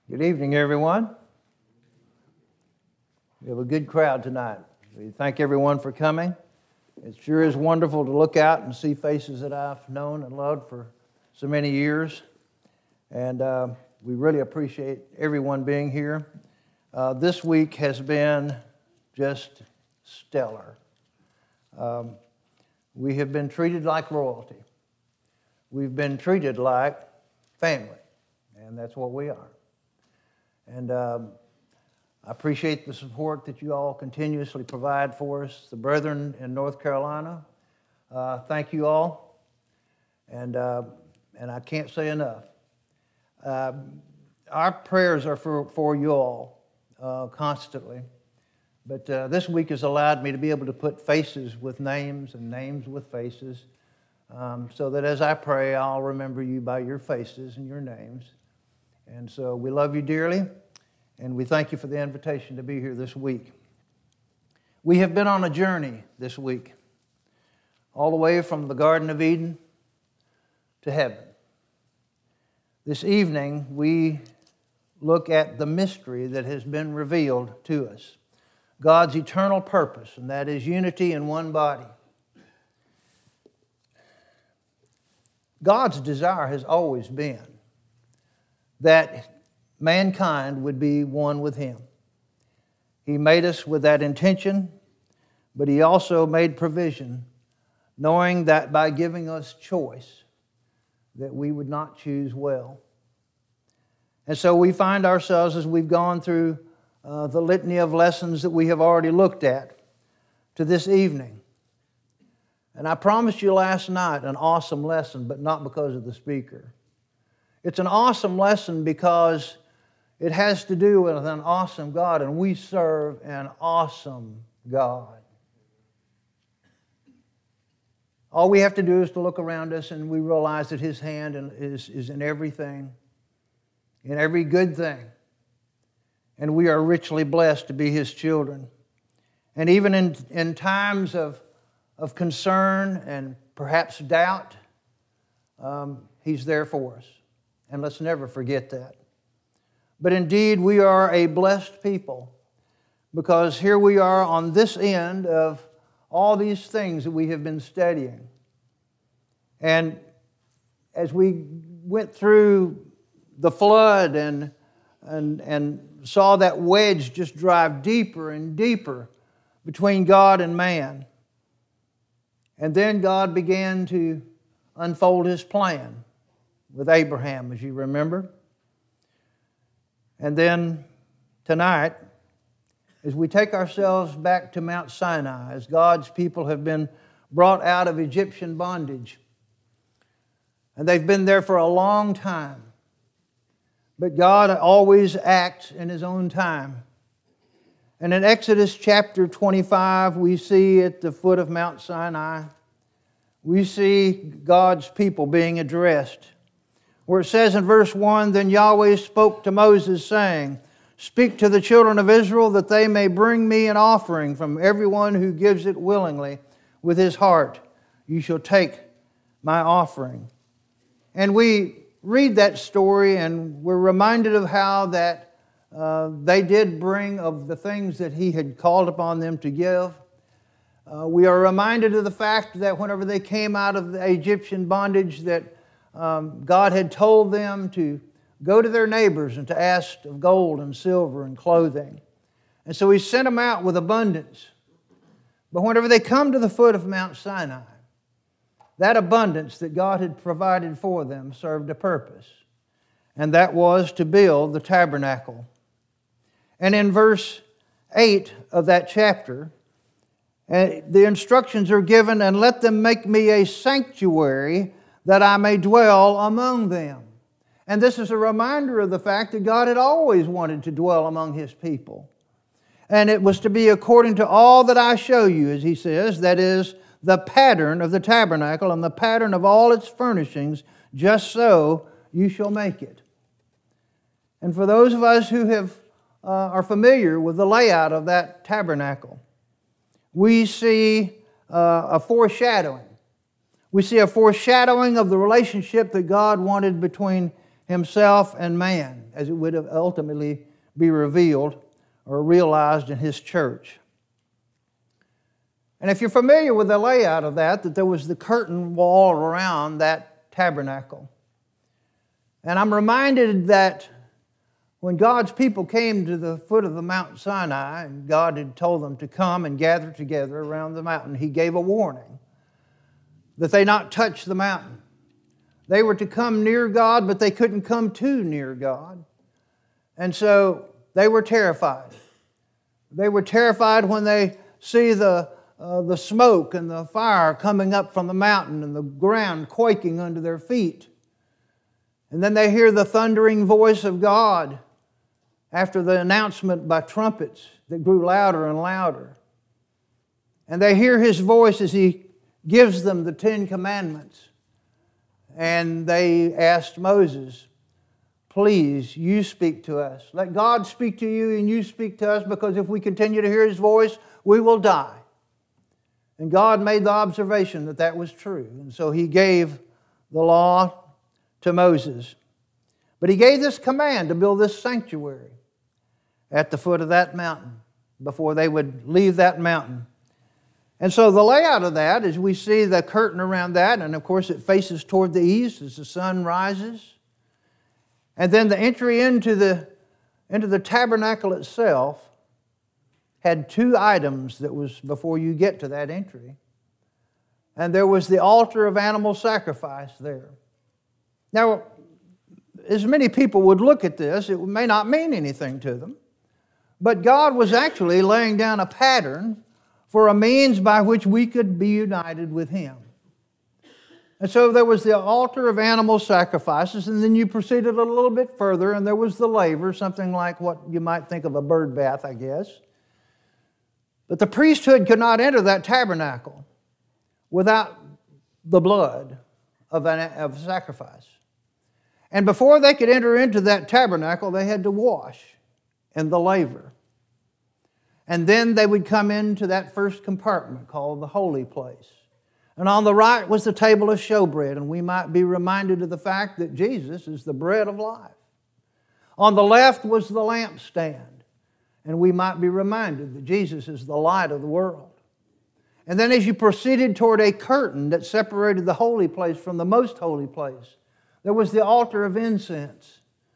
Good evening, everyone. We have a good crowd tonight. We thank everyone for coming. It sure is wonderful to look out and see faces that I've known and loved for so many years. And we really appreciate everyone being here. This week has been just stellar. We have been treated like royalty. We've been treated like family, and that's what we are. And I appreciate the support that you all continuously provide for us. The brethren in North Carolina, thank you all. And I can't say enough. Our prayers are for you all constantly. But this week has allowed me to be able to put faces with names and names with faces, so that as I pray, I'll remember you by your faces and your names. And so we love you dearly, and we thank you for the invitation to be here this week. We have been on a journey this week, all the way from the Garden of Eden to heaven. This evening, we look at the mystery that has been revealed to us, God's eternal purpose, and that is unity in one body. God's desire has always been that mankind would be one with Him. He made us with that intention, but He also made provision, knowing that by giving us choice, that we would not choose well. And so we find ourselves, as we've gone through the litany of lessons that we have already looked at, to this evening. And I promised you last night an awesome lesson, but not because of the speaker. It's an awesome lesson because it has to do with an awesome God, and we serve an awesome God. All we have to do is to look around us and we realize that His hand is in everything, in every good thing. And we are richly blessed to be His children. And even in times of concern and perhaps doubt, He's there for us. And let's never forget that. But indeed, we are a blessed people, because here we are on this end of all these things that we have been studying. And as we went through the flood and saw that wedge just drive deeper and deeper between God and man, and then God began to unfold His plan with Abraham, as you remember. And then tonight, as we take ourselves back to Mount Sinai, as God's people have been brought out of Egyptian bondage, and they've been there for a long time, but God always acts in His own time. And in Exodus chapter 25, we see at the foot of Mount Sinai, we see God's people being addressed, where it says in verse 1, "Then Yahweh spoke to Moses, saying, Speak to the children of Israel that they may bring me an offering from everyone who gives it willingly with his heart. You shall take my offering." And we read that story and we're reminded of how that they did bring of the things that He had called upon them to give. We are reminded of the fact that whenever they came out of the Egyptian bondage, that God had told them to go to their neighbors and to ask of gold and silver and clothing. And so He sent them out with abundance. But whenever they come to the foot of Mount Sinai, that abundance that God had provided for them served a purpose. And that was to build the tabernacle. And in verse 8 of that chapter, the instructions are given, "And let them make me a sanctuary that I may dwell among them." And this is a reminder of the fact that God had always wanted to dwell among His people. And it was to be according to all that I show you, as He says, that is, the pattern of the tabernacle and the pattern of all its furnishings, just so you shall make it. And for those of us who are familiar with the layout of that tabernacle, we see a foreshadowing. We see a foreshadowing of the relationship that God wanted between himself and man, as it would ultimately be revealed or realized in his church. And if you're familiar with the layout of that there was the curtain wall around that tabernacle. And I'm reminded that when God's people came to the foot of the Mount Sinai, and God had told them to come and gather together around the mountain, He gave a warning that they not touch the mountain. They were to come near God, but they couldn't come too near God. And so they were terrified. They were terrified when they see the smoke and the fire coming up from the mountain and the ground quaking under their feet. And then they hear the thundering voice of God after the announcement by trumpets that grew louder and louder. And they hear His voice as He gives them the 10 Commandments. And they asked Moses, please, you speak to us. Let God speak to you and you speak to us, because if we continue to hear His voice, we will die. And God made the observation that that was true. And so He gave the law to Moses. But He gave this command to build this sanctuary at the foot of that mountain before they would leave that mountain. And so the layout of that is we see the curtain around that, and of course it faces toward the east as the sun rises. And then the entry into the tabernacle itself had 2 items that was before you get to that entry. And there was the altar of animal sacrifice there. Now, as many people would look at this, it may not mean anything to them. But God was actually laying down a pattern for a means by which we could be united with Him. And so there was the altar of animal sacrifices, and then you proceeded a little bit further, and there was the laver, something like what you might think of a bird bath, I guess. But the priesthood could not enter that tabernacle without the blood of sacrifice. And before they could enter into that tabernacle, they had to wash in the laver. And then they would come into that first compartment called the holy place. And on the right was the table of showbread, and we might be reminded of the fact that Jesus is the bread of life. On the left was the lampstand, and we might be reminded that Jesus is the light of the world. And then as you proceeded toward a curtain that separated the holy place from the most holy place, there was the altar of incense.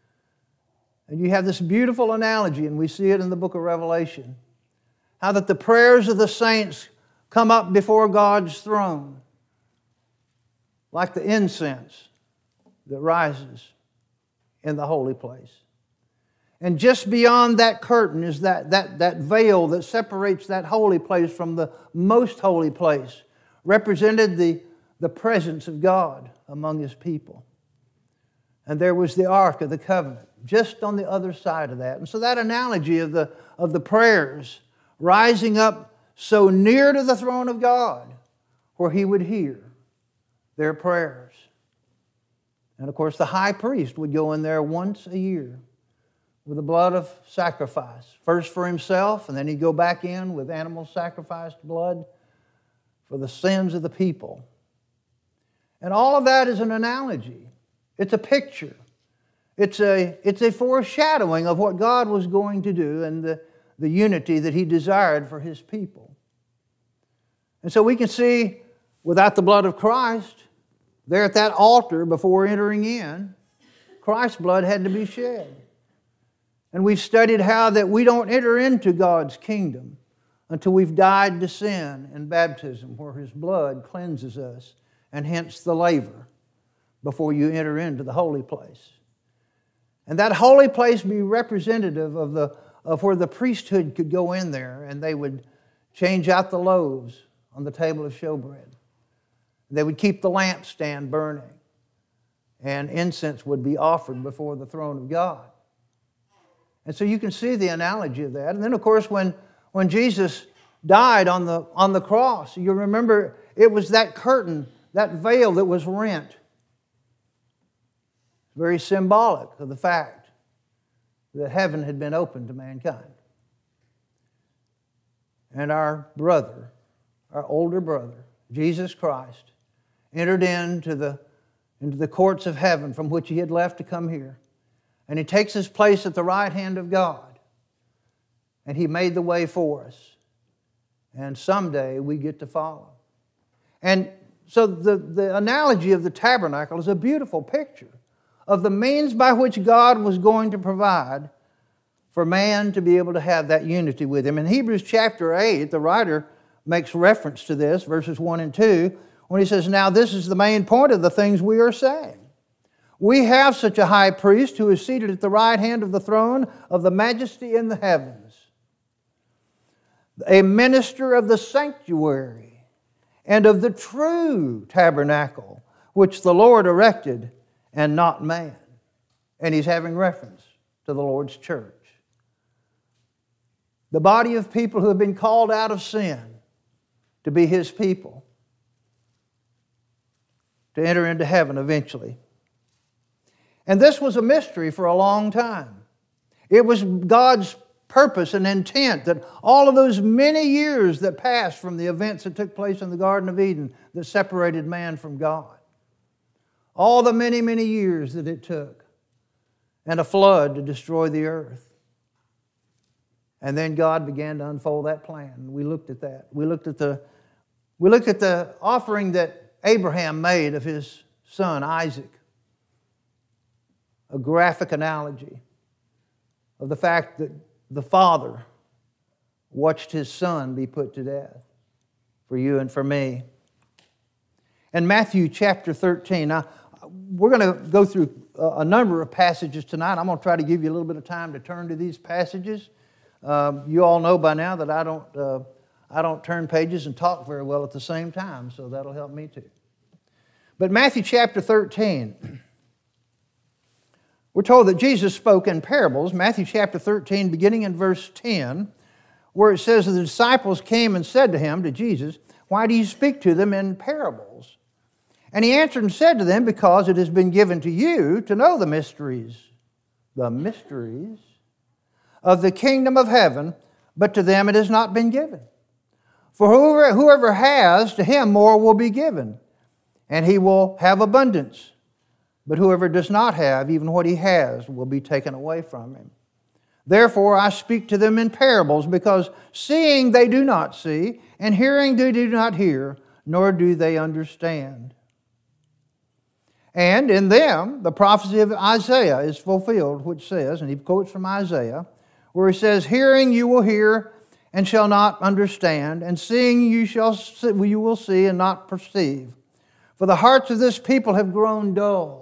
And you have this beautiful analogy, and we see it in the book of Revelation, how that the prayers of the saints come up before God's throne like the incense that rises in the holy place. And just beyond that curtain is that veil that separates that holy place from the most holy place, represented the presence of God among His people. And there was the Ark of the Covenant just on the other side of that. And so that analogy of the prayers rising up so near to the throne of God where He would hear their prayers. And of course the high priest would go in there once a year with the blood of sacrifice, first for himself, and then he'd go back in with animal sacrificed blood for the sins of the people. And all of that is an analogy. It's a picture. It's a foreshadowing of what God was going to do and the unity that He desired for His people. And so we can see, without the blood of Christ, there at that altar before entering in, Christ's blood had to be shed. And we've studied how that we don't enter into God's kingdom until we've died to sin in baptism, where His blood cleanses us, and hence the laver before you enter into the holy place. And that holy place be representative of where the priesthood could go in there, and they would change out the loaves on the table of showbread. They would keep the lampstand burning, and incense would be offered before the throne of God. And so you can see the analogy of that. And then, of course, when Jesus died on the cross, you remember it was that curtain, that veil that was rent. Very symbolic of the fact that heaven had been opened to mankind. And our brother, our older brother, Jesus Christ, entered into into the courts of heaven from which He had left to come here. And He takes His place at the right hand of God. And He made the way for us. And someday we get to follow. And so the analogy of the tabernacle is a beautiful picture of the means by which God was going to provide for man to be able to have that unity with Him. In Hebrews chapter 8, the writer makes reference to this, verses 1 and 2, when he says, "Now this is the main point of the things we are saying. We have such a high priest who is seated at the right hand of the throne of the majesty in the heavens, a minister of the sanctuary and of the true tabernacle, which the Lord erected and not man." And he's having reference to the Lord's church. The body of people who have been called out of sin to be His people, to enter into heaven eventually. And this was a mystery for a long time. It was God's purpose and intent that all of those many years that passed from the events that took place in the Garden of Eden that separated man from God, all the many, many years that it took, and a flood to destroy the earth. And then God began to unfold that plan. We looked at that. We looked at the offering that Abraham made of his son Isaac. A graphic analogy of the fact that the father watched his son be put to death for you and for me. In Matthew chapter 13, now we're going to go through a number of passages tonight. I'm going to try to give you a little bit of time to turn to these passages. You all know by now that I don't turn pages and talk very well at the same time, so that'll help me too. But Matthew chapter 13, we're told that Jesus spoke in parables. Matthew chapter 13, beginning in verse 10, where it says that the disciples came and said to Him, to Jesus, "Why do you speak to them in parables?" And He answered and said to them, "Because it has been given to you to know the mysteries of the kingdom of heaven, but to them it has not been given. For whoever has, to him more will be given, and he will have abundance. But whoever does not have, even what he has, will be taken away from him. Therefore I speak to them in parables, because seeing they do not see, and hearing they do not hear, nor do they understand. And in them the prophecy of Isaiah is fulfilled, which says," and he quotes from Isaiah, where he says, "Hearing you will hear and shall not understand, and seeing you will see and not perceive. For the hearts of this people have grown dull.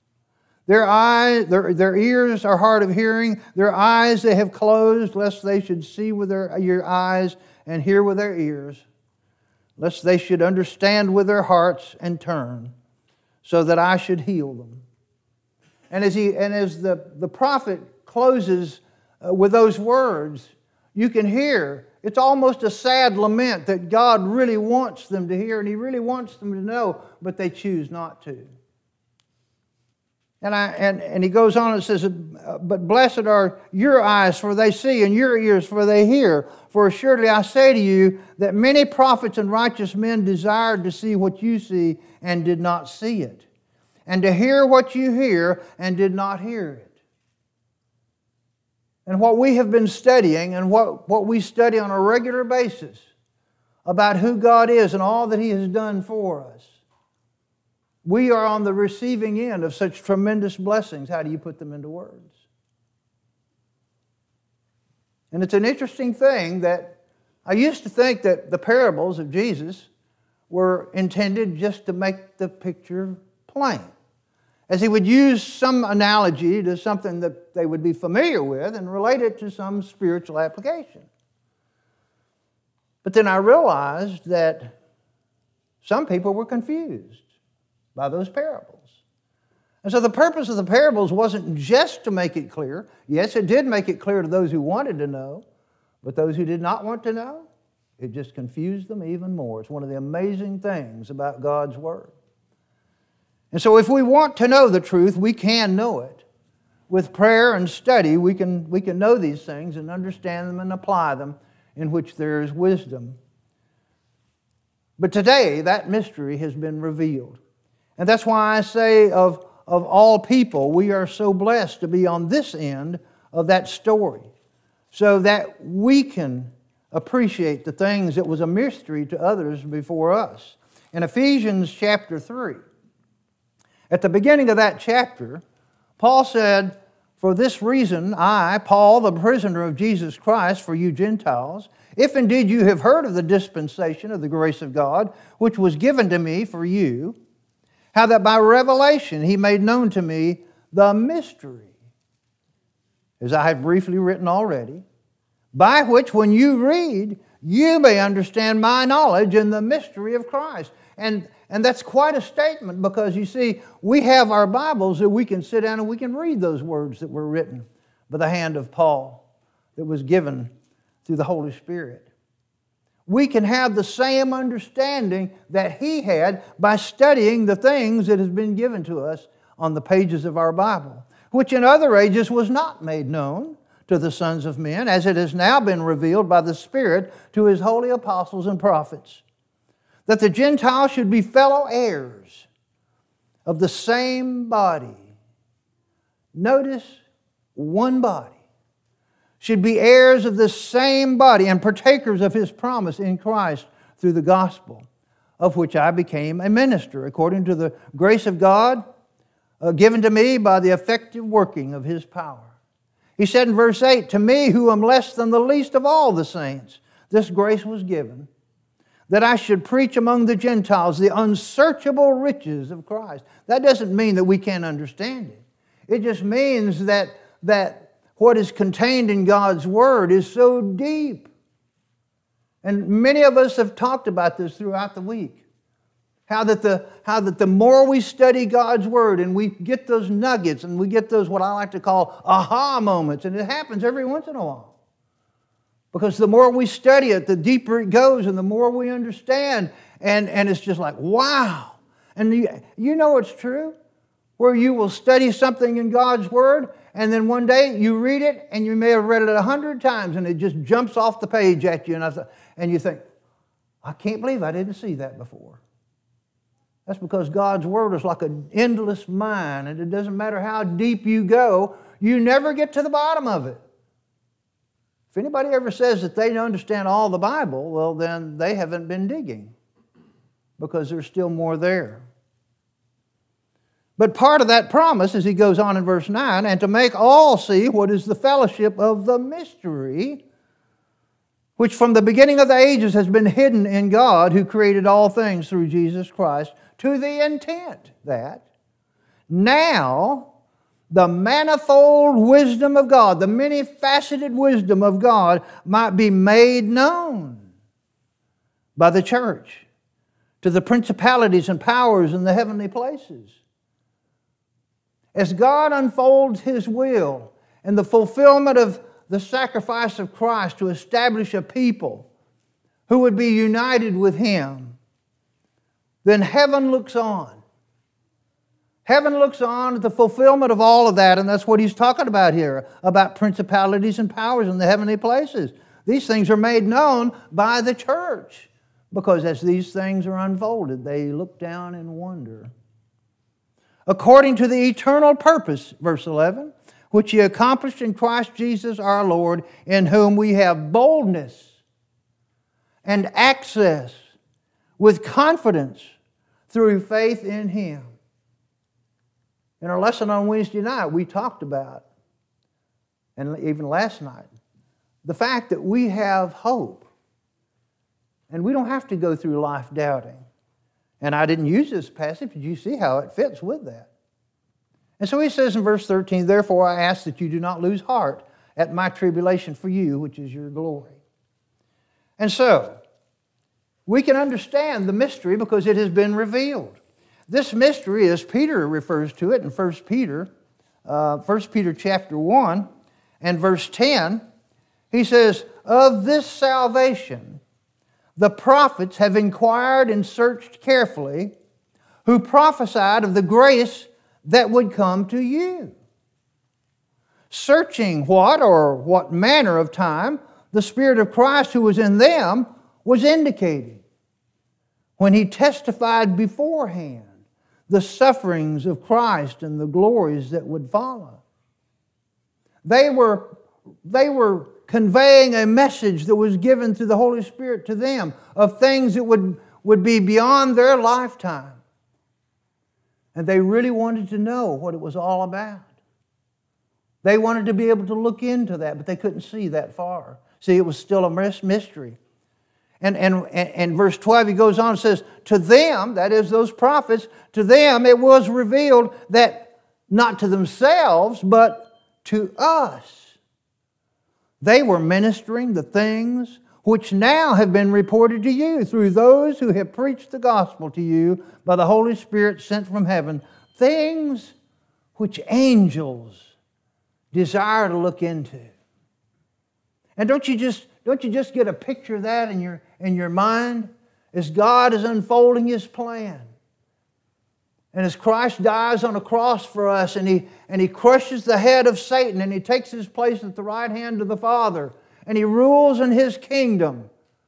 Their ears are hard of hearing, their eyes they have closed, lest they should see with your eyes and hear with their ears, lest they should understand with their hearts and turn, so that I should heal them." And as the prophet closes with those words, you can hear it's almost a sad lament that God really wants them to hear and He really wants them to know, but they choose not to. And he goes on and says, "But blessed are your eyes, for they see, and your ears, for they hear. For assuredly I say to you that many prophets and righteous men desired to see what you see and did not see it, and to hear what you hear and did not hear it." And what we have been studying and what we study on a regular basis about who God is and all that He has done for us, we are on the receiving end of such tremendous blessings. How do you put them into words? And it's an interesting thing that I used to think that the parables of Jesus were intended just to make the picture plain, as He would use some analogy to something that they would be familiar with and relate it to some spiritual application. But then I realized that some people were confused by those parables. And so the purpose of the parables wasn't just to make it clear. Yes, it did make it clear to those who wanted to know, but those who did not want to know, it just confused them even more. It's one of the amazing things about God's Word. And so if we want to know the truth, we can know it. With prayer and study, we can know these things and understand them and apply them, in which there is wisdom. But today, that mystery has been revealed. And that's why I say of all people, we are so blessed to be on this end of that story, so that we can appreciate the things that was a mystery to others before us. In Ephesians chapter 3, at the beginning of that chapter, Paul said, "For this reason, I, Paul, the prisoner of Jesus Christ for you Gentiles, if indeed you have heard of the dispensation of the grace of God, which was given to me for you, how that by revelation He made known to me the mystery, as I have briefly written already, by which when you read, you may understand my knowledge in the mystery of Christ." And that's quite a statement, because you see, we have our Bibles that we can sit down and we can read those words that were written by the hand of Paul, that was given through the Holy Spirit. We can have the same understanding that he had by studying the things that has been given to us on the pages of our Bible, which in other ages was not made known to the sons of men, as it has now been revealed by the Spirit to His holy apostles and prophets, that the Gentiles should be fellow heirs of the same body. Notice, one body. Should be heirs of the same body and partakers of His promise in Christ through the gospel, of which I became a minister, according to the grace of God given to me by the effective working of His power. He said in verse 8, "To me, who am less than the least of all the saints, this grace was given, that I should preach among the Gentiles the unsearchable riches of Christ." That doesn't mean that we can't understand it. It just means that what is contained in God's Word is so deep. And many of us have talked about this throughout the week. How that the more we study God's Word and we get those nuggets and we get those what I like to call aha moments, and it happens every once in a while. Because the more we study it, the deeper it goes and the more we understand. And it's just like, wow. And you know it's true, where you will study something in God's Word, and then one day you read it, and you may have read it 100 times, and it just jumps off the page at you, and you think, I can't believe I didn't see that before. That's because God's Word is like an endless mine, and it doesn't matter how deep you go, you never get to the bottom of it. If anybody ever says that they don't understand all the Bible, well, then they haven't been digging, because there's still more there. But part of that promise, as he goes on in verse 9, "and to make all see what is the fellowship of the mystery, which from the beginning of the ages has been hidden in God, who created all things through Jesus Christ, to the intent that now the manifold wisdom of God," the many-faceted wisdom of God, "might be made known by the church to the principalities and powers in the heavenly places." As God unfolds His will and the fulfillment of the sacrifice of Christ to establish a people who would be united with Him, then heaven looks on. Heaven looks on at the fulfillment of all of that, and that's what he's talking about here, about principalities and powers in the heavenly places. These things are made known by the church, because as these things are unfolded, they look down and wonder. "According to the eternal purpose," verse 11, "which He accomplished in Christ Jesus our Lord, in whom we have boldness and access with confidence through faith in Him." In our lesson on Wednesday night, we talked about, and even last night, the fact that we have hope. And we don't have to go through life doubting. And I didn't use this passage, but you see how it fits with that. And so he says in verse 13, "Therefore I ask that you do not lose heart at my tribulation for you, which is your glory." And so, we can understand the mystery because it has been revealed. This mystery, as Peter refers to it in 1 Peter chapter 1 and verse 10, he says, "Of this salvation the prophets have inquired and searched carefully, who prophesied of the grace that would come to you, searching what manner of time the Spirit of Christ who was in them was indicating when He testified beforehand the sufferings of Christ and the glories that would follow. They were conveying a message that was given through the Holy Spirit to them of things that would be beyond their lifetime. And they really wanted to know what it was all about. They wanted to be able to look into that, but they couldn't see that far. See, it was still a mystery. And verse 12, he goes on and says, to them, that is those prophets, to them it was revealed that not to themselves, but to us. They were ministering the things which now have been reported to you through those who have preached the gospel to you by the Holy Spirit sent from heaven, things which angels desire to look into. And don't you just get a picture of that in your mind as God is unfolding His plan? And as Christ dies on a cross for us and he crushes the head of Satan and He takes His place at the right hand of the Father and He rules in His kingdom.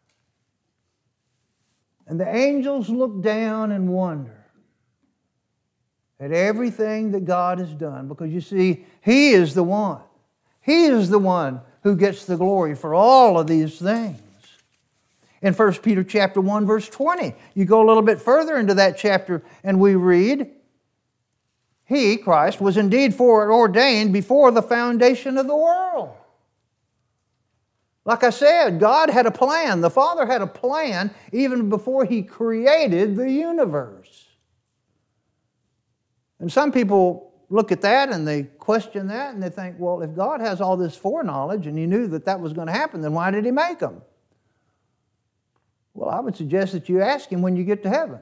And the angels look down and wonder at everything that God has done, because you see, He is the one. He is the one who gets the glory for all of these things. In 1 Peter chapter 1, verse 20, you go a little bit further into that chapter and we read, He, Christ, was indeed foreordained before the foundation of the world. Like I said, God had a plan. The Father had a plan even before He created the universe. And some people look at that and they question that and they think, well, if God has all this foreknowledge and He knew that that was going to happen, then why did He make them? Well, I would suggest that you ask Him when you get to heaven.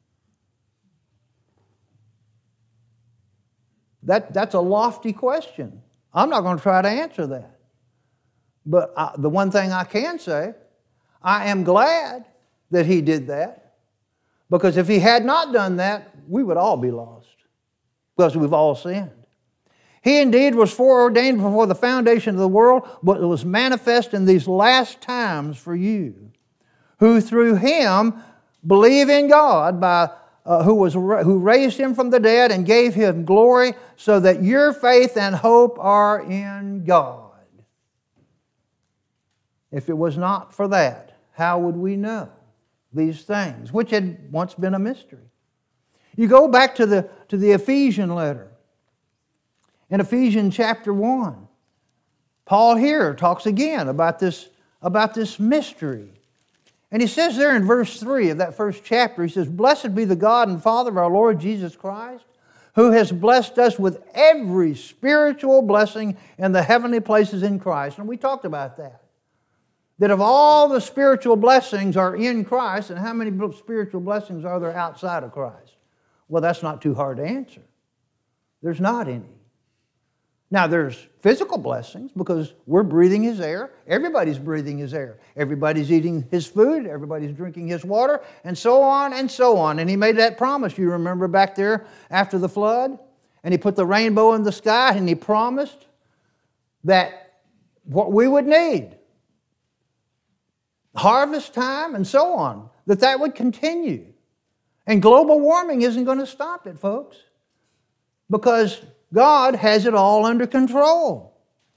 That's a lofty question. I'm not going to try to answer that. But the one thing I can say, I am glad that He did that. Because if He had not done that, we would all be lost. Because we've all sinned. He indeed was foreordained before the foundation of the world, but it was manifest in these last times for you, who through Him believe in God, who raised Him from the dead and gave Him glory, so that your faith and hope are in God. If it was not for that, how would we know these things, which had once been a mystery? You go back to the Ephesian letter. In Ephesians chapter 1, Paul here talks again about this mystery. And he says there in verse 3 of that first chapter, he says, Blessed be the God and Father of our Lord Jesus Christ, who has blessed us with every spiritual blessing in the heavenly places in Christ. And we talked about that. That if all the spiritual blessings are in Christ, and how many spiritual blessings are there outside of Christ? Well, that's not too hard to answer. There's not any. Now, there's physical blessings because we're breathing His air. Everybody's breathing His air. Everybody's eating His food. Everybody's drinking His water, and so on and so on. And He made that promise, you remember, back there after the flood? And He put the rainbow in the sky, and He promised that what we would need, harvest time and so on, that would continue. And global warming isn't going to stop it, folks, because God has it all under control.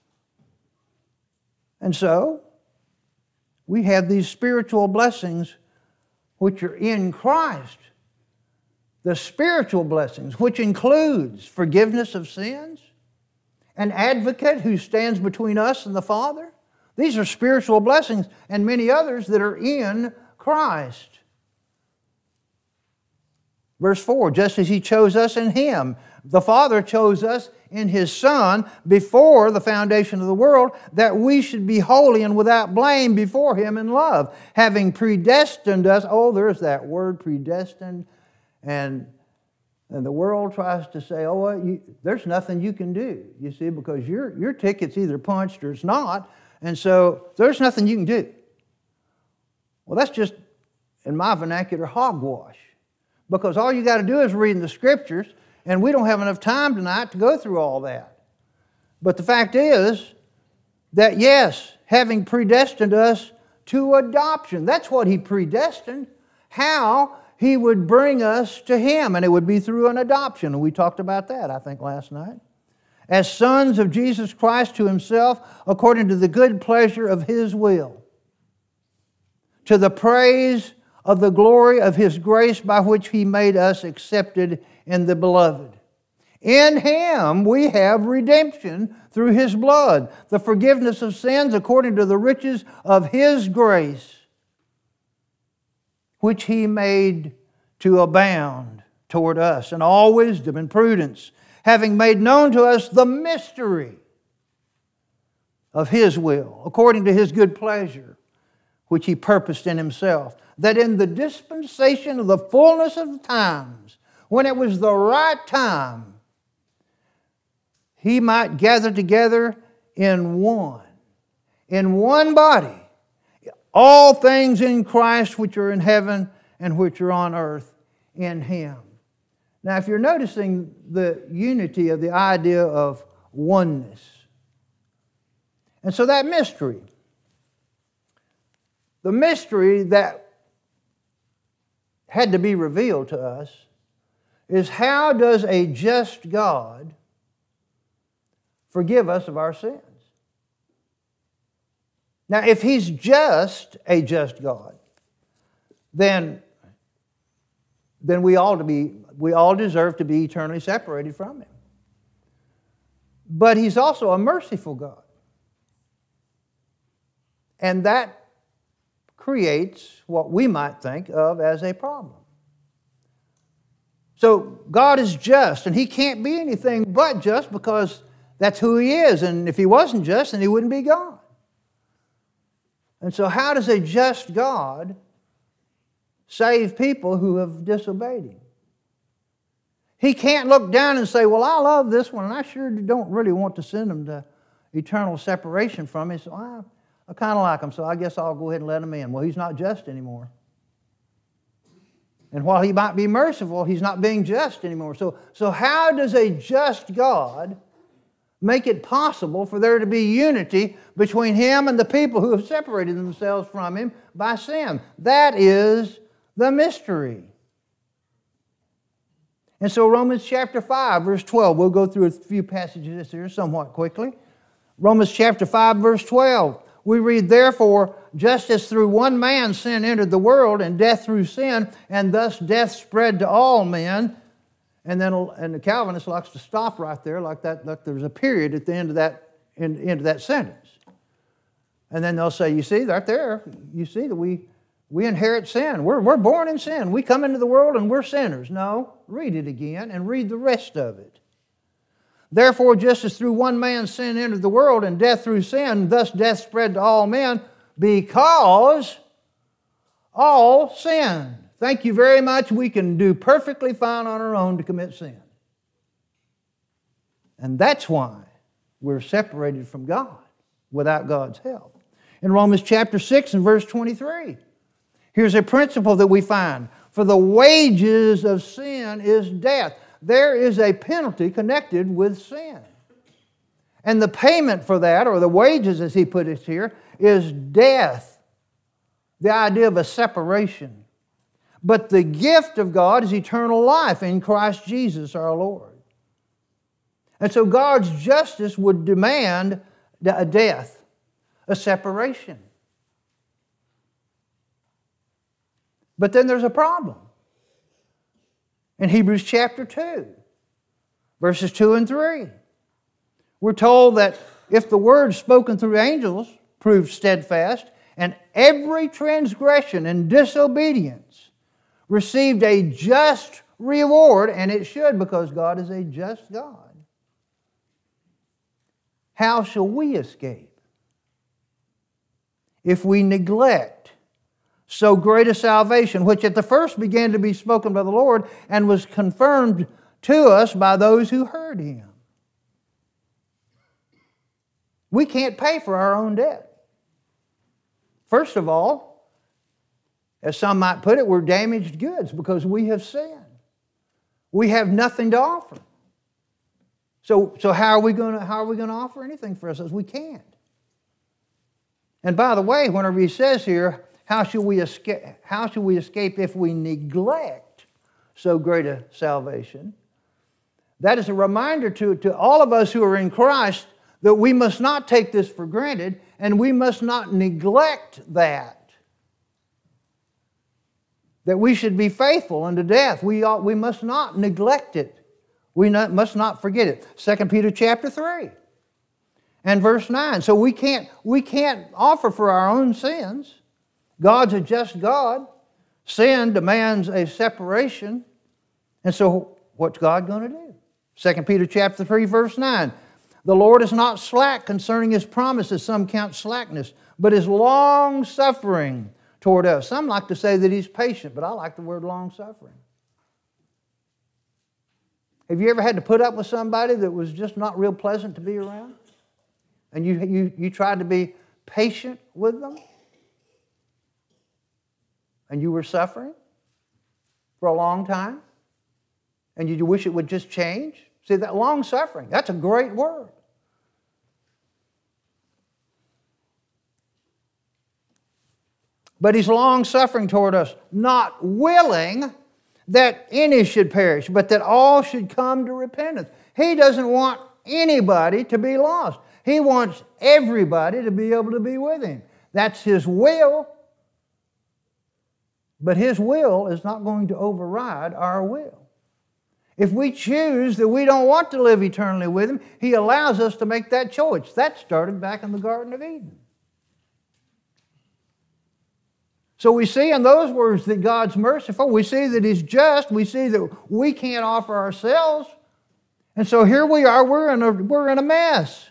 And so, we have these spiritual blessings which are in Christ. The spiritual blessings, which includes forgiveness of sins, an advocate who stands between us and the Father. These are spiritual blessings, and many others that are in Christ. Verse 4, just as He chose us in Him, the Father chose us in His Son before the foundation of the world, that we should be holy and without blame before Him in love, having predestined us. Oh, there's that word, predestined. And the world tries to say, there's nothing you can do, you see, because your ticket's either punched or it's not, and so there's nothing you can do. Well, that's just, in my vernacular, hogwash. Because all you got to do is read in the Scriptures, and we don't have enough time tonight to go through all that. But the fact is that, yes, having predestined us to adoption, that's what He predestined. How? He would bring us to Him, and it would be through an adoption. And we talked about that, I think, last night. As sons of Jesus Christ to Himself, according to the good pleasure of His will, to the praise of the glory of His grace by which He made us accepted in the Beloved. In Him we have redemption through His blood, the forgiveness of sins according to the riches of His grace, which He made to abound toward us in all wisdom and prudence, having made known to us the mystery of His will, according to His good pleasure, which He purposed in Himself, that in the dispensation of the fullness of times, when it was the right time, He might gather together in one body, all things in Christ which are in heaven and which are on earth in Him. Now, if you're noticing the unity of the idea of oneness, and so that mystery, the mystery that had to be revealed to us is, how does a just God forgive us of our sins? Now, if He's just a just God, then we all deserve to be eternally separated from Him. But He's also a merciful God. And that creates what we might think of as a problem. So God is just, and He can't be anything but just, because that's who He is. And if He wasn't just, then He wouldn't be God. And so how does a just God save people who have disobeyed Him? He can't look down and say, well, I love this one, and I sure don't really want to send them to eternal separation from Me, so I kind of like them, so I guess I'll go ahead and let them in. Well, He's not just anymore. And while He might be merciful, He's not being just anymore. So how does a just God make it possible for there to be unity between Him and the people who have separated themselves from Him by sin? That is the mystery. And so Romans chapter 5, verse 12, we'll go through a few passages here somewhat quickly. Romans chapter 5, verse 12. We read, therefore, just as through one man sin entered the world, and death through sin, and thus death spread to all men. And the Calvinist likes to stop right there, like there's a period at the end of that sentence. And then they'll say, you see, right there, you see that we inherit sin. We're born in sin. We come into the world and we're sinners. No, read it again and read the rest of it. Therefore, just as through one man sin entered the world, and death through sin, thus death spread to all men, because all sinned. Thank you very much. We can do perfectly fine on our own to commit sin. And that's why we're separated from God without God's help. In Romans chapter 6 and verse 23, here's a principle that we find. For the wages of sin is death. There is a penalty connected with sin. And the payment for that, or the wages as he put it here, is death. The idea of a separation. But the gift of God is eternal life in Christ Jesus our Lord. And so God's justice would demand a death, a separation. But then there's a problem. In Hebrews chapter 2, verses 2 and 3, we're told that if the word spoken through angels proved steadfast, and every transgression and disobedience received a just reward, and it should, because God is a just God, how shall we escape if we neglect so great a salvation, which at the first began to be spoken by the Lord and was confirmed to us by those who heard Him? We can't pay for our own debt. First of all, as some might put it, we're damaged goods because we have sinned. We have nothing to offer. So how are we going to offer anything for ourselves? We can't. And by the way, whenever he says here, how shall we escape if we neglect so great a salvation? That is a reminder to all of us who are in Christ that we must not take this for granted and we must not neglect that. That we should be faithful unto death. We must not neglect it. We must not forget it. 2 Peter chapter 3 and verse 9. So we can't offer for our own sins. God's a just God. Sin demands a separation. And so what's God going to do? 2 Peter chapter 3 verse 9. The Lord is not slack concerning His promises, some count slackness, but is long-suffering toward us. Some like to say that He's patient, but I like the word long-suffering. Have you ever had to put up with somebody that was just not real pleasant to be around? And you tried to be patient with them? And you were suffering for a long time? And you wish it would just change? See, that long-suffering, that's a great word. But He's long-suffering toward us, not willing that any should perish, but that all should come to repentance. He doesn't want anybody to be lost. He wants everybody to be able to be with Him. That's His will. But His will is not going to override our will. If we choose that we don't want to live eternally with Him, He allows us to make that choice. That started back in the Garden of Eden. So we see in those words that God's merciful. We see that He's just. We see that we can't offer ourselves. And so here we are, we're in a mess.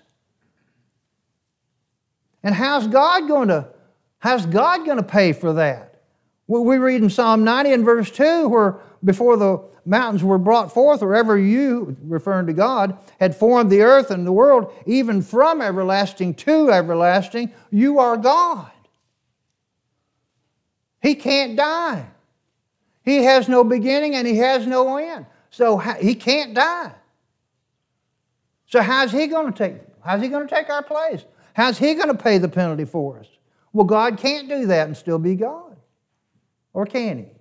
And how's God going to pay for that? Well, we read in Psalm 90 and verse 2 where before the mountains were brought forth, wherever you, referring to God, had formed the earth and the world, even from everlasting to everlasting, you are God. He can't die. He has no beginning and He has no end. So He can't die. So how's He going to take our place? How's He going to pay the penalty for us? Well, God can't do that and still be God. Or can He?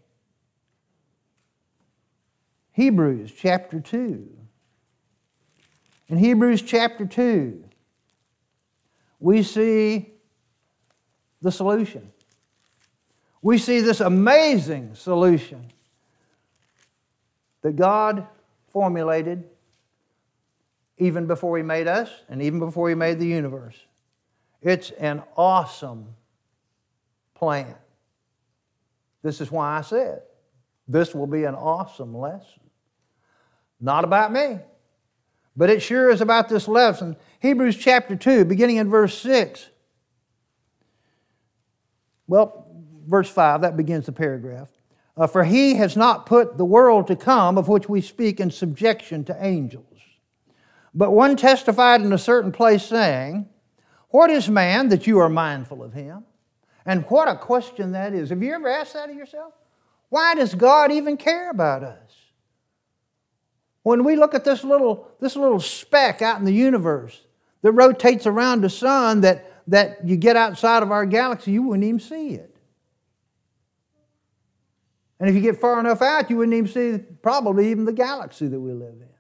Hebrews chapter 2. In Hebrews chapter 2, we see the solution. We see this amazing solution that God formulated even before He made us and even before He made the universe. It's an awesome plan. This is why I said this will be an awesome lesson. Not about me, but it sure is about this lesson. Hebrews chapter 2, beginning in verse 6. Well, verse 5, that begins the paragraph. For He has not put the world to come, of which we speak, in subjection to angels. But one testified in a certain place, saying, What is man that you are mindful of him? And what a question that is. Have you ever asked that of yourself? Why does God even care about us? When we look at this little speck out in the universe that rotates around the sun, that you get outside of our galaxy, you wouldn't even see it. And if you get far enough out, you wouldn't even see probably even the galaxy that we live in.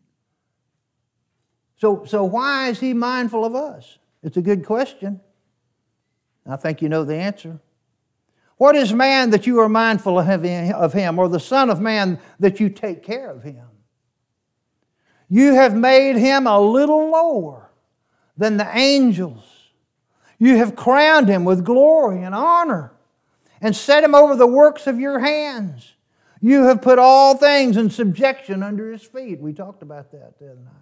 So why is He mindful of us? It's a good question. I think you know the answer. What is man that you are mindful of him, or the Son of Man that you take care of him? You have made him a little lower than the angels. You have crowned him with glory and honor and set him over the works of your hands. You have put all things in subjection under his feet. We talked about that the other night.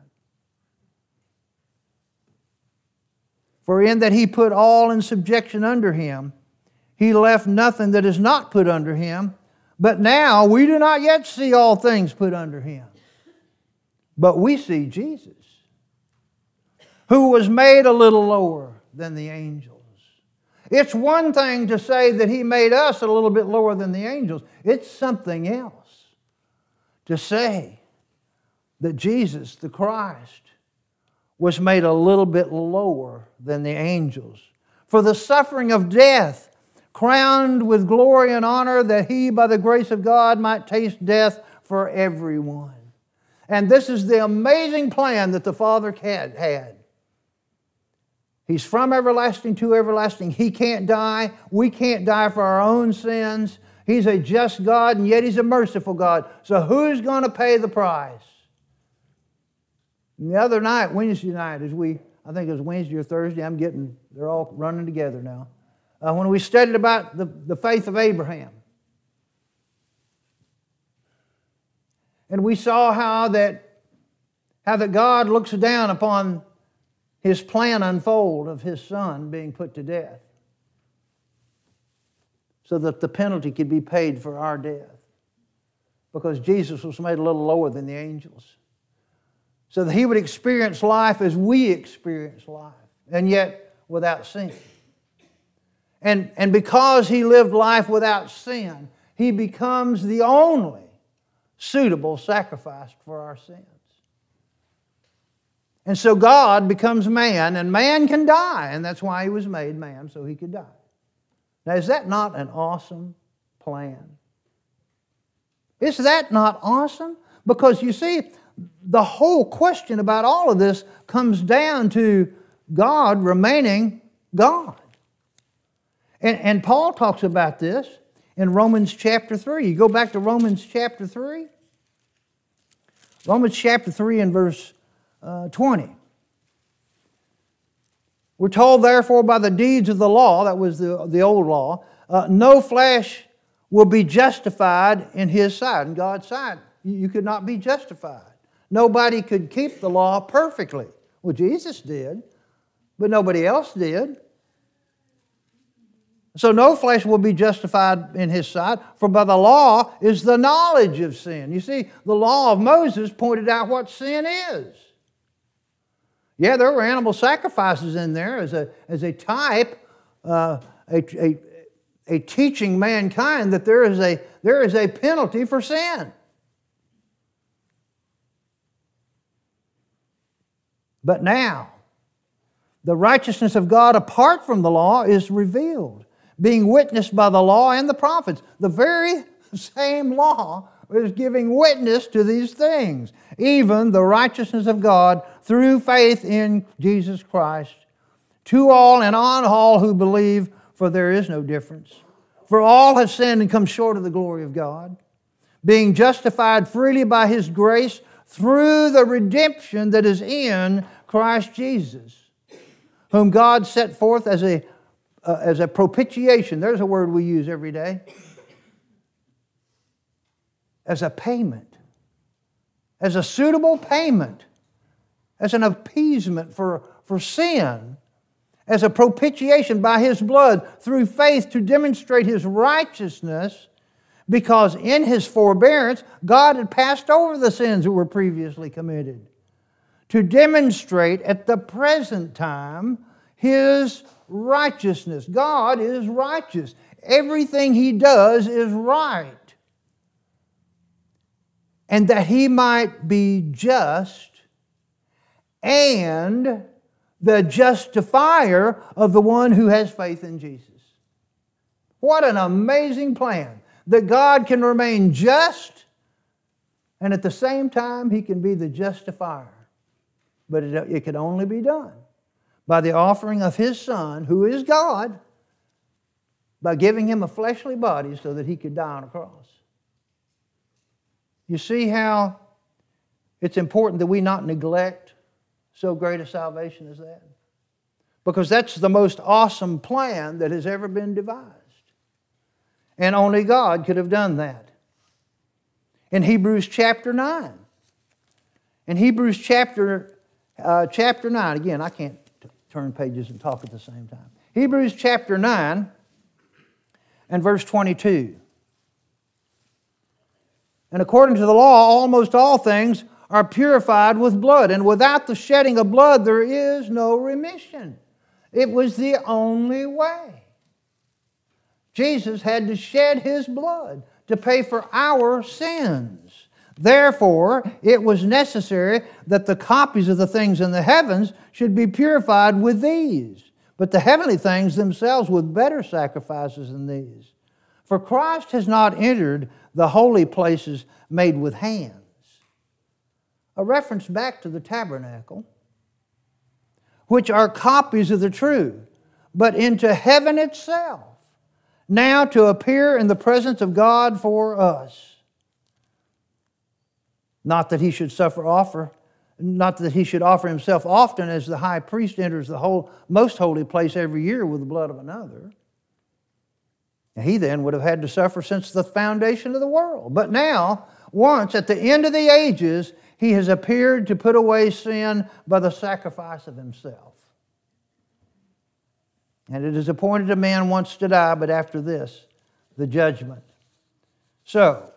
For in that He put all in subjection under Him, He left nothing that is not put under Him. But now we do not yet see all things put under Him. But we see Jesus, who was made a little lower than the angels. It's one thing to say that He made us a little bit lower than the angels. It's something else to say that Jesus, the Christ, was made a little bit lower than the angels. For the suffering of death, crowned with glory and honor, that He, by the grace of God, might taste death for everyone. And this is the amazing plan that the Father had. He's from everlasting to everlasting. He can't die. We can't die for our own sins. He's a just God, and yet He's a merciful God. So who's going to pay the price? And the other night, Wednesday night, I think it was Wednesday or Thursday, they're all running together now. When we studied about the faith of Abraham. And we saw how that God looks down upon His plan unfold of His Son being put to death, so that the penalty could be paid for our death. Because Jesus was made a little lower than the angels, so that He would experience life as we experience life, and yet without sin. And because He lived life without sin, He becomes the only suitable sacrifice for our sins. And so God becomes man, and man can die, and that's why He was made man, so He could die. Now, is that not an awesome plan? Is that not awesome? Because you see, the whole question about all of this comes down to God remaining God. And Paul talks about this in Romans chapter 3. You go back to Romans chapter 3. Romans chapter 3 and verse 20. We're told, therefore, by the deeds of the law, that was the old law, no flesh will be justified in His sight, in God's sight. You could not be justified. Nobody could keep the law perfectly. Well, Jesus did, but nobody else did. So no flesh will be justified in His sight, for by the law is the knowledge of sin. You see, the law of Moses pointed out what sin is. Yeah, there were animal sacrifices in there as a type, a teaching mankind that there is a penalty for sin. But now, the righteousness of God apart from the law is revealed, being witnessed by the law and the prophets. The very same law is giving witness to these things, even the righteousness of God through faith in Jesus Christ, to all and on all who believe, for there is no difference. For all have sinned and come short of the glory of God, being justified freely by His grace through the redemption that is in Christ Jesus, whom God set forth as a propitiation. There's a word we use every day. As a payment. As a suitable payment. As an appeasement for sin. As a propitiation by His blood through faith to demonstrate His righteousness, because in His forbearance God had passed over the sins that were previously committed, to demonstrate at the present time His righteousness. God is righteous. Everything He does is right. And that He might be just and the justifier of the one who has faith in Jesus. What an amazing plan. That God can remain just, and at the same time He can be the justifier. But it can only be done by the offering of His Son, who is God, by giving Him a fleshly body so that He could die on a cross. You see how it's important that we not neglect so great a salvation as that? Because that's the most awesome plan that has ever been devised. And only God could have done that. In Hebrews chapter 9. In Hebrews chapter 9. Again, I can't turn pages and talk at the same time. Hebrews chapter 9 and verse 22. And according to the law, almost all things are purified with blood. And without the shedding of blood, there is no remission. It was the only way. Jesus had to shed His blood to pay for our sins. Therefore, it was necessary that the copies of the things in the heavens should be purified with these. but the heavenly things themselves with better sacrifices than these. For Christ has not entered the holy places made with hands. A reference back to the tabernacle, which are copies of the true, but into heaven itself, now to appear in the presence of God for us. Not that he should offer himself often, as the high priest enters the most holy place every year with the blood of another. And he then would have had to suffer since the foundation of the world. But now, once at the end of the ages, he has appeared to put away sin by the sacrifice of himself. And it is appointed a man once to die, but after this, the judgment. So,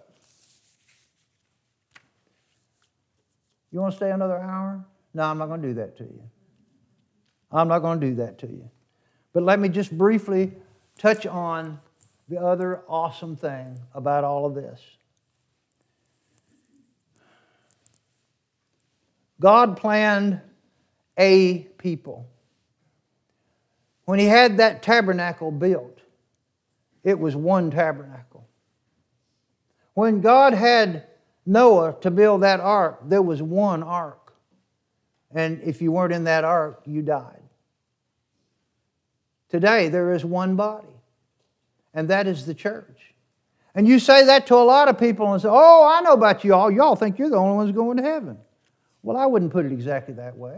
you want to stay another hour? No, I'm not going to do that to you. I'm not going to do that to you. But let me just briefly touch on the other awesome thing about all of this. God planned a people. When he had that tabernacle built, it was one tabernacle. When God had Noah to build that ark, there was one ark. And if you weren't in that ark, you died. Today, there is one body, and that is the church. And you say that to a lot of people and say, oh, I know about you all. Y'all think you're the only ones going to heaven. Well, I wouldn't put it exactly that way.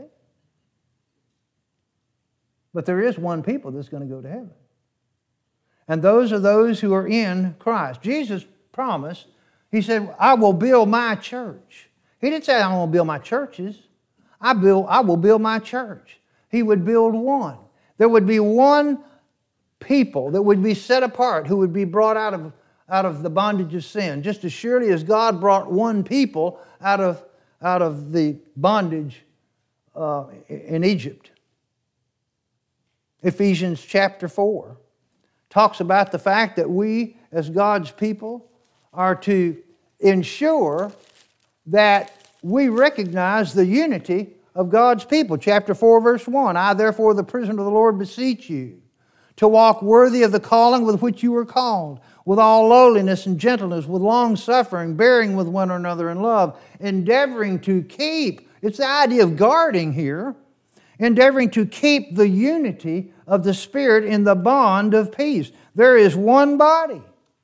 But there is one people that's going to go to heaven. And those are those who are in Christ. Jesus promised, he said, I will build my church. He didn't say, I won't build my churches. I will build my church. He would build one. There would be one people that would be set apart, who would be brought out of the bondage of sin, just as surely as God brought one people out of the bondage in Egypt. Ephesians chapter 4 talks about the fact that we, as God's people, are to ensure that we recognize the unity of God's people. Chapter 4, verse 1, I, therefore, the prisoner of the Lord, beseech you to walk worthy of the calling with which you were called, with all lowliness and gentleness, with long suffering, bearing with one another in love, endeavoring to keep, it's the idea of guarding here, endeavoring to keep the unity of the Spirit in the bond of peace. There is one body.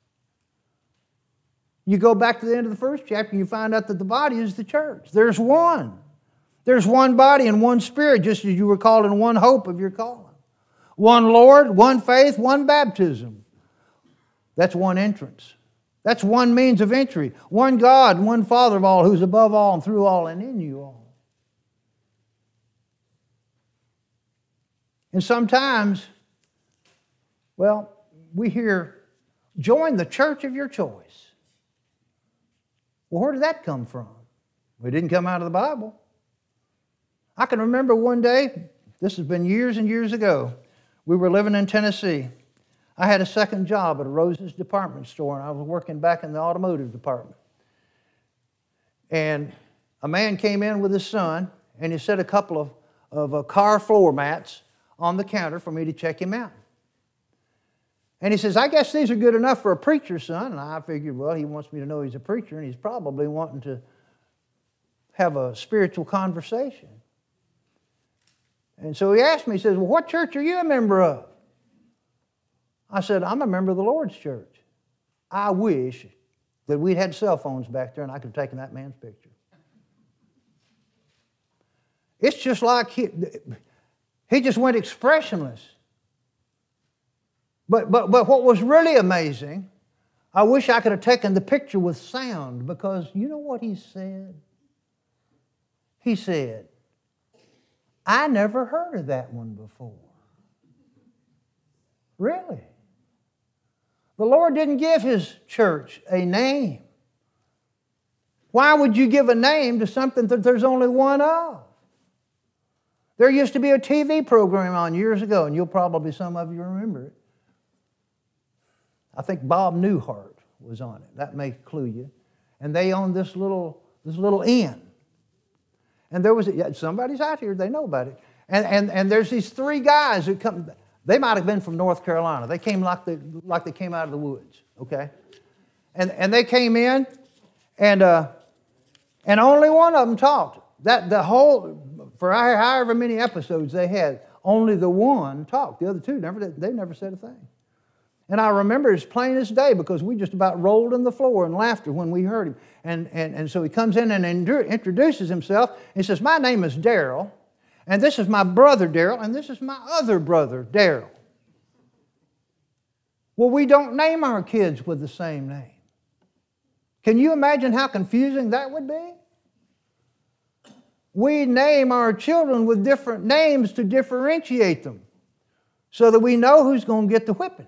You go back to the end of the first chapter and you find out that the body is the church. There's one. There's one body and one Spirit, just as you were called in one hope of your calling. One Lord, one faith, one baptism. That's one entrance. That's one means of entry. One God, one Father of all, who's above all and through all and in you all. And sometimes, well, we hear, join the church of your choice. Well, where did that come from? It didn't come out of the Bible. I can remember one day, this has been years and years ago, we were living in Tennessee. I had a second job at a Rose's department store, and I was working back in the automotive department. And a man came in with his son, and he set a couple of car floor mats on the counter for me to check him out. And he says, I guess these are good enough for a preacher's son. And I figured, well, he wants me to know he's a preacher, and he's probably wanting to have a spiritual conversation. And so he asked me, he says, well, what church are you a member of? I said, I'm a member of the Lord's church. I wish that we'd had cell phones back there and I could have taken that man's picture. It's just like he just went expressionless. But what was really amazing, I wish I could have taken the picture with sound, because you know what he said? He said, I never heard of that one before. Really? The Lord didn't give His church a name. Why would you give a name to something that there's only one of? There used to be a TV program on years ago, and some of you remember it. I think Bob Newhart was on it. That may clue you. And they owned this little inn. And there was, somebody's out here, they know about it. And there's these three guys who come. They might have been from North Carolina. They came like they came out of the woods, okay? And they came in, and only one of them talked. For however many episodes they had, only the one talked. The other two never said a thing. And I remember as plain as day because we just about rolled on the floor in laughter when we heard him. And so he comes in and introduces himself. He says, "My name is Darrell, and this is my brother Darrell, and this is my other brother Darrell." Well, we don't name our kids with the same name. Can you imagine how confusing that would be? We name our children with different names to differentiate them so that we know who's going to get the whipping.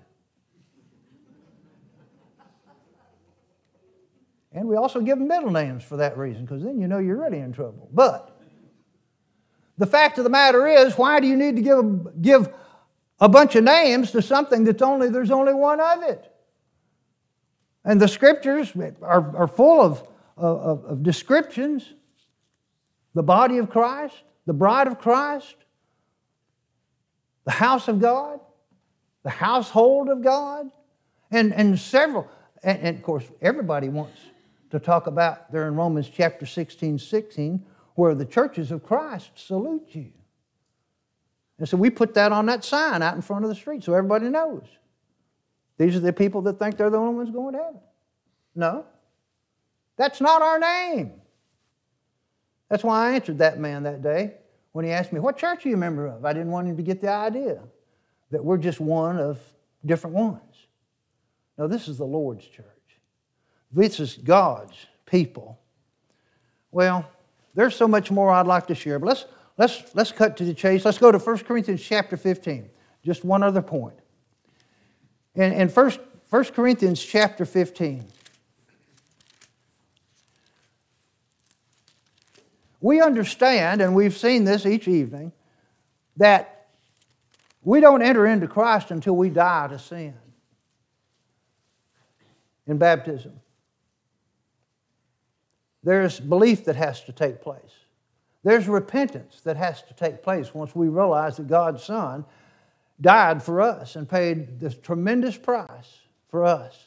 And we also give them middle names for that reason, because then you know you're really in trouble. But the fact of the matter is, why do you need to give a bunch of names to something there's only one of it? And the Scriptures are full of descriptions. The body of Christ, the bride of Christ, the house of God, the household of God, and several. And of course, everybody wants to talk about there in Romans chapter 16, where the churches of Christ salute you. And so we put that on that sign out in front of the street so everybody knows. These are the people that think they're the only ones going to heaven. No, that's not our name. That's why I answered that man that day when he asked me, "What church are you a member of?" I didn't want him to get the idea that we're just one of different ones. No, this is the Lord's church. This is God's people. Well, there's so much more I'd like to share, but let's cut to the chase. Let's go to 1 Corinthians chapter 15. Just one other point. In 1 Corinthians chapter 15, we understand, and we've seen this each evening, that we don't enter into Christ until we die to sin in baptism. There's belief that has to take place. There's repentance that has to take place once we realize that God's Son died for us and paid this tremendous price for us.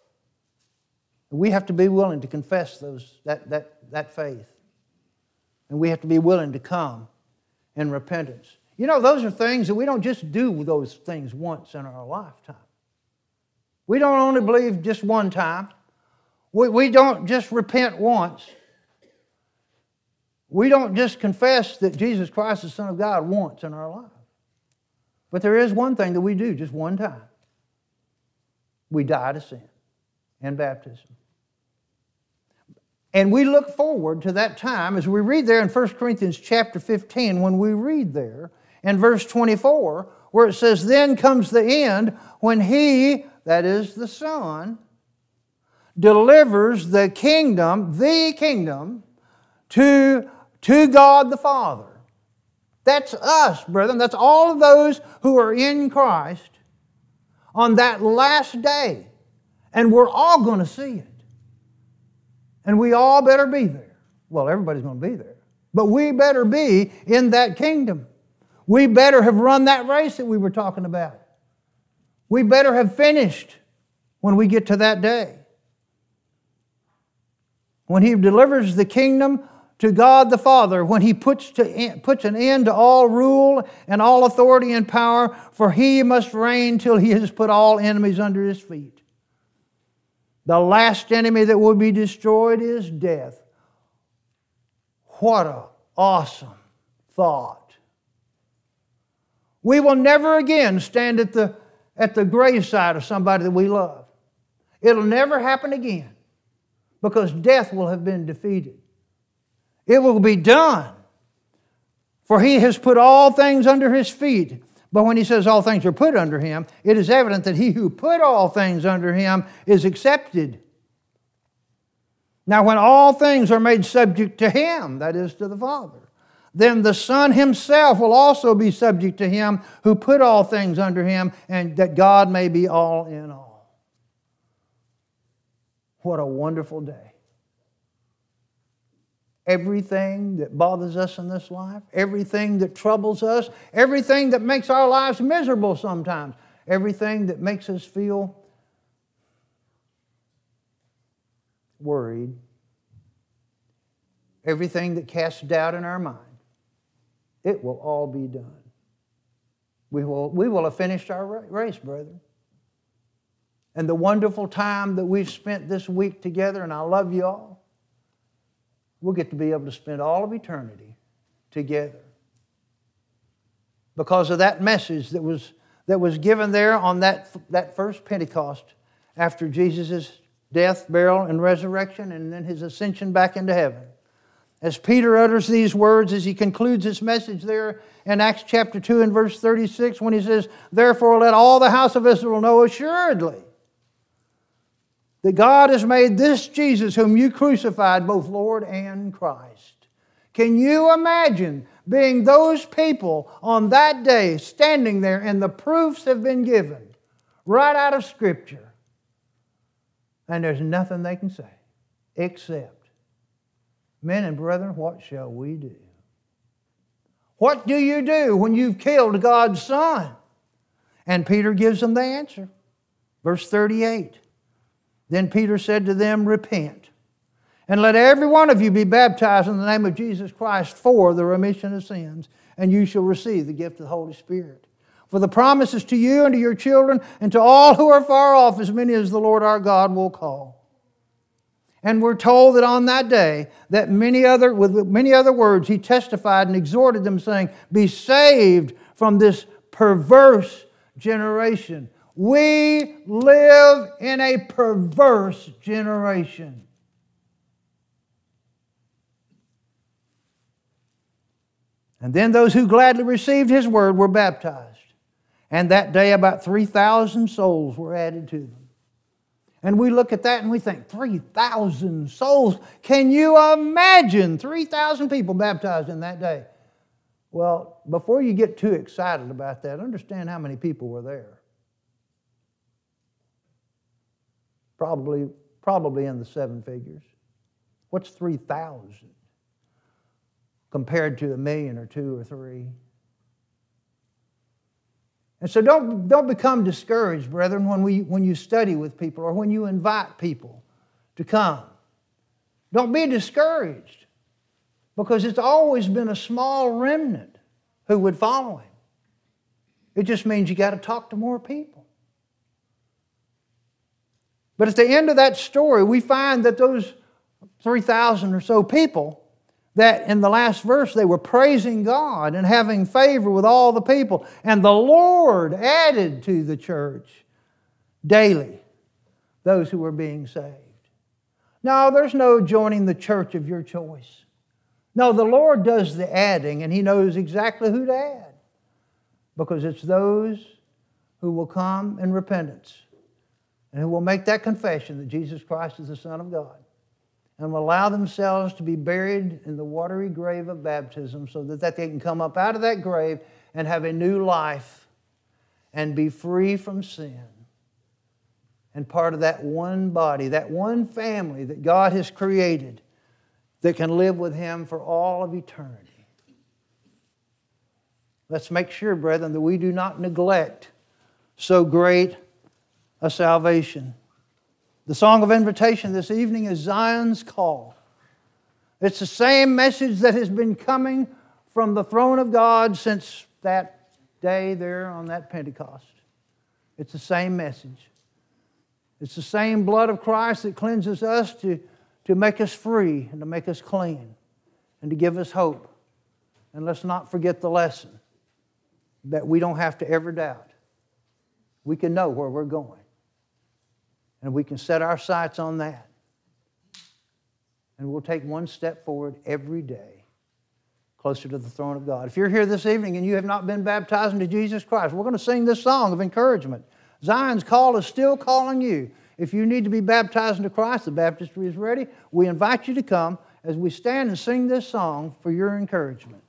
We have to be willing to confess that faith. And we have to be willing to come in repentance. You know, those are things that we don't just do those things once in our lifetime. We don't only believe just one time. We don't just repent once. We don't just confess that Jesus Christ is the Son of God once in our life. But there is one thing that we do just one time. We die to sin in baptism. And we look forward to that time as we read there in 1 Corinthians chapter 15, when we read there in verse 24, where it says, "Then comes the end when He," that is the Son, "delivers the kingdom to God the Father." That's us, brethren. That's all of those who are in Christ on that last day. And we're all going to see it. And we all better be there. Well, everybody's going to be there. But we better be in that kingdom. We better have run that race that we were talking about. We better have finished when we get to that day. When He delivers the kingdom to God the Father, when He puts an end to all rule and all authority and power, for He must reign till He has put all enemies under His feet. The last enemy that will be destroyed is death. What an awesome thought. We will never again stand at the graveside of somebody that we love. It'll never happen again because death will have been defeated. It will be done. For He has put all things under His feet. But when He says all things are put under Him, it is evident that He who put all things under Him is accepted. Now when all things are made subject to Him, that is to the Father, then the Son Himself will also be subject to Him who put all things under Him, and that God may be all in all. What a wonderful day. everything that bothers us in this life, everything that troubles us, everything that makes our lives miserable sometimes, everything that makes us feel worried, everything that casts doubt in our mind, it will all be done. We will have finished our race, brethren. And the wonderful time that we've spent this week together, and I love you all, we'll get to be able to spend all of eternity together. Because of that message that was given there on that first Pentecost after Jesus' death, burial, and resurrection, and then His ascension back into heaven. As Peter utters these words as he concludes his message there in Acts chapter 2 and verse 36, when he says, "Therefore let all the house of Israel know assuredly that God has made this Jesus whom you crucified both Lord and Christ." Can you imagine being those people on that day standing there and the proofs have been given right out of Scripture, and there's nothing they can say except, "Men and brethren, what shall we do?" What do you do when you've killed God's Son? And Peter gives them the answer. Verse 38. Then Peter said to them, "Repent, and let every one of you be baptized in the name of Jesus Christ for the remission of sins, and you shall receive the gift of the Holy Spirit. For the promise is to you and to your children and to all who are far off, as many as the Lord our God will call." And we're told that on that day, that with many other words, he testified and exhorted them, saying, "Be saved from this perverse generation." We live in a perverse generation. And then those who gladly received his word were baptized. And that day about 3,000 souls were added to them. And we look at that and we think, 3,000 souls? Can you imagine 3,000 people baptized in that day? Well, before you get too excited about that, understand how many people were there. Probably in the seven figures. What's 3,000 compared to 1,000,000 or 2 or 3? And so don't become discouraged, brethren, when you study with people or when you invite people to come. Don't be discouraged, because it's always been a small remnant who would follow him. It just means you got to talk to more people. But at the end of that story, we find that those 3,000 or so people, that in the last verse they were praising God and having favor with all the people. And the Lord added to the church daily those who were being saved. No, there's no joining the church of your choice. No, the Lord does the adding, and He knows exactly who to add. Because it's those who will come in repentance and who will make that confession that Jesus Christ is the Son of God, and will allow themselves to be buried in the watery grave of baptism, so that they can come up out of that grave and have a new life and be free from sin and part of that one body, that one family that God has created that can live with Him for all of eternity. Let's make sure, brethren, that we do not neglect so great a salvation. The song of invitation this evening is Zion's Call. It's the same message that has been coming from the throne of God since that day there on that Pentecost. It's the same message. It's the same blood of Christ that cleanses us to make us free and to make us clean and to give us hope. And let's not forget the lesson that we don't have to ever doubt. We can know where we're going. And we can set our sights on that. And we'll take one step forward every day, closer to the throne of God. If you're here this evening and you have not been baptized into Jesus Christ, we're going to sing this song of encouragement. Zion's Call is still calling you. If you need to be baptized into Christ, the baptistry is ready. We invite you to come as we stand and sing this song for your encouragement.